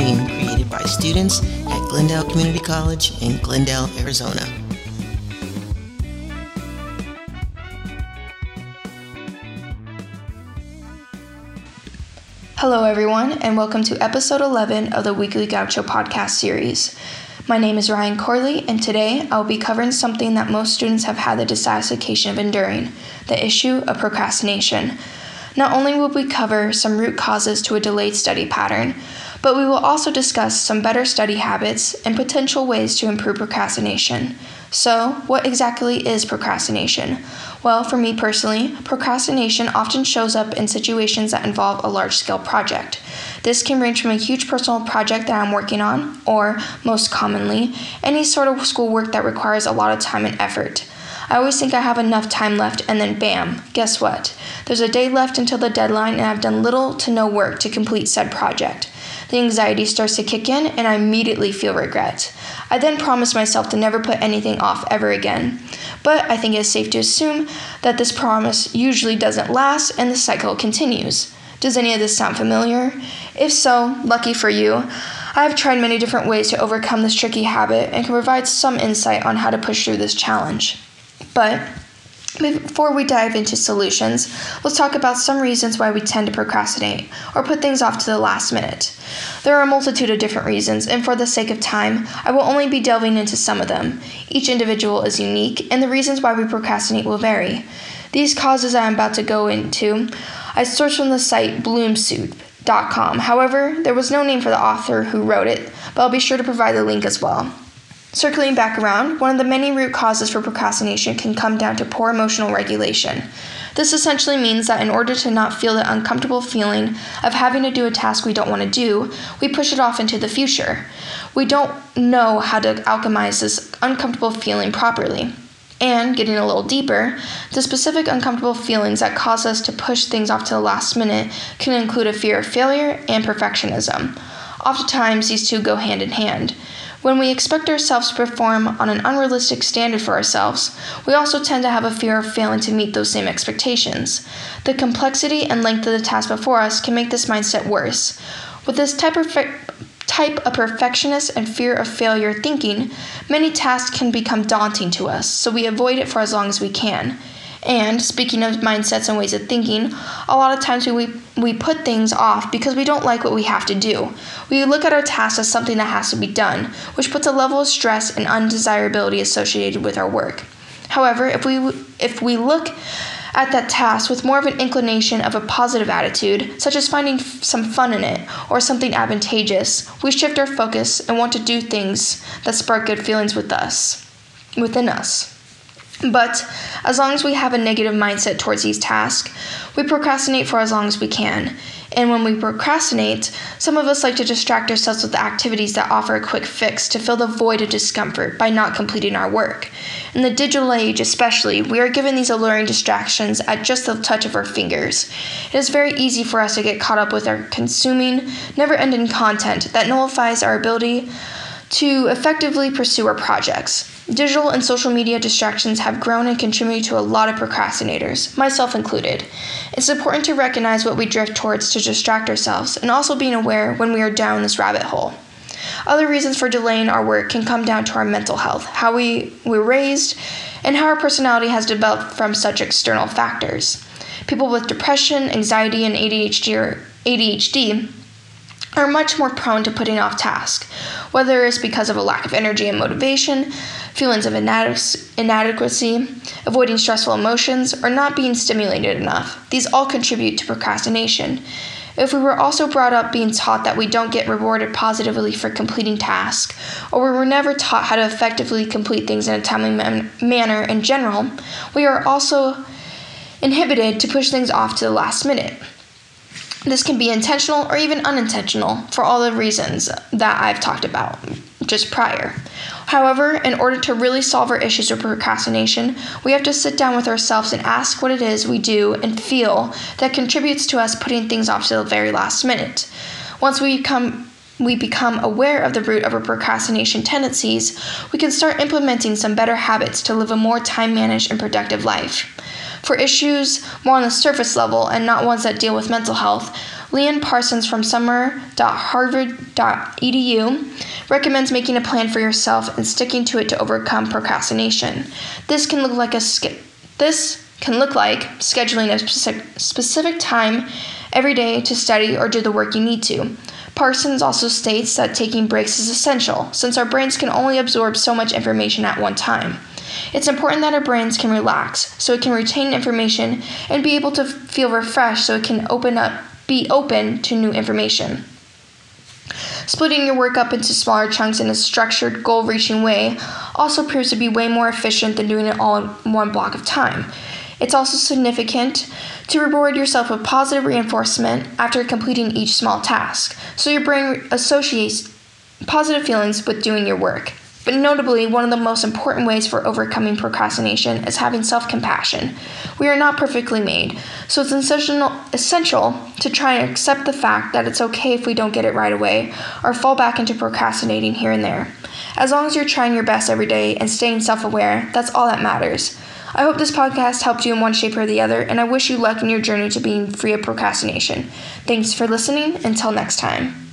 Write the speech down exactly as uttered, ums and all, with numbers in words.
team created by students at Glendale Community College in Glendale, Arizona. Hello everyone, and welcome to episode eleven of the Weekly Gaucho podcast series. My name is Ryan Corley, and today I will be covering something that most students have had the dissatisfaction of enduring, the issue of procrastination. Not only will we cover some root causes to a delayed study pattern, but we will also discuss some better study habits and potential ways to improve procrastination. So, what exactly is procrastination? Well, for me personally, procrastination often shows up in situations that involve a large-scale project. This can range from a huge personal project that I'm working on, or, most commonly, any sort of schoolwork that requires a lot of time and effort. I always think I have enough time left, and then bam, guess what? There's a day left until the deadline, and I've done little to no work to complete said project. The anxiety starts to kick in, and I immediately feel regret. I then promise myself to never put anything off ever again. But I think it's safe to assume that this promise usually doesn't last, and the cycle continues. Does any of this sound familiar? If so, lucky for you. I have tried many different ways to overcome this tricky habit and can provide some insight on how to push through this challenge. But before we dive into solutions, let's talk about some reasons why we tend to procrastinate or put things off to the last minute. There are a multitude of different reasons, and for the sake of time, I will only be delving into some of them. Each individual is unique, and the reasons why we procrastinate will vary. These causes I am about to go into, I sourced from the site bloom soup dot com. However, there was no name for the author who wrote it, but I'll be sure to provide the link as well. Circling back around, one of the many root causes for procrastination can come down to poor emotional regulation. This essentially means that in order to not feel the uncomfortable feeling of having to do a task we don't want to do, we push it off into the future. We don't know how to alchemize this uncomfortable feeling properly. And, getting a little deeper, the specific uncomfortable feelings that cause us to push things off to the last minute can include a fear of failure and perfectionism. Oftentimes, these two go hand in hand. When we expect ourselves to perform on an unrealistic standard for ourselves, we also tend to have a fear of failing to meet those same expectations. The complexity and length of the task before us can make this mindset worse. With this type of type of perfectionist and fear of failure thinking, many tasks can become daunting to us, so we avoid it for as long as we can. And, speaking of mindsets and ways of thinking, a lot of times we, we put things off because we don't like what we have to do. We look at our task as something that has to be done, which puts a level of stress and undesirability associated with our work. However, if we if we look at that task with more of an inclination of a positive attitude, such as finding f- some fun in it or something advantageous, we shift our focus and want to do things that spark good feelings with us, within us. But as long as we have a negative mindset towards these tasks, we procrastinate for as long as we can. And when we procrastinate, some of us like to distract ourselves with activities that offer a quick fix to fill the void of discomfort by not completing our work. In the digital age especially, we are given these alluring distractions at just the touch of our fingers. It is very easy for us to get caught up with our consuming, never-ending content that nullifies our ability to effectively pursue our projects. Digital and social media distractions have grown and contributed to a lot of procrastinators, myself included. It's important to recognize what we drift towards to distract ourselves, and also being aware when we are down this rabbit hole. Other reasons for delaying our work can come down to our mental health, how we were raised, and how our personality has developed from such external factors. People with depression, anxiety, and A D H D or A D H D are much more prone to putting off tasks, whether it's because of a lack of energy and motivation, feelings of inadequacy, avoiding stressful emotions, or not being stimulated enough. These all contribute to procrastination. If we were also brought up being taught that we don't get rewarded positively for completing tasks, or we were never taught how to effectively complete things in a timely man- manner in general, we are also inhibited to push things off to the last minute. This can be intentional or even unintentional for all the reasons that I've talked about just prior. However, in order to really solve our issues with procrastination, we have to sit down with ourselves and ask what it is we do and feel that contributes to us putting things off to the very last minute. Once we become we become aware of the root of our procrastination tendencies, we can start implementing some better habits to live a more time-managed and productive life. For issues more on the surface level and not ones that deal with mental health, Leanne Parsons from summer dot harvard dot e d u recommends making a plan for yourself and sticking to it to overcome procrastination. This can look like a sk- this can look like scheduling a specific, specific time every day to study or do the work you need to. Parsons also states that taking breaks is essential, since our brains can only absorb so much information at one time. It's important that our brains can relax, so it can retain information and be able to feel refreshed so it can open up, be open to new information. Splitting your work up into smaller chunks in a structured, goal-reaching way also proves to be way more efficient than doing it all in one block of time. It's also significant to reward yourself with positive reinforcement after completing each small task, so your brain associates positive feelings with doing your work. But notably, one of the most important ways for overcoming procrastination is having self-compassion. We are not perfectly made, so it's essential, essential to try and accept the fact that it's okay if we don't get it right away or fall back into procrastinating here and there. As long as you're trying your best every day and staying self-aware, that's all that matters. I hope this podcast helped you in one shape or the other, and I wish you luck in your journey to being free of procrastination. Thanks for listening. Until next time.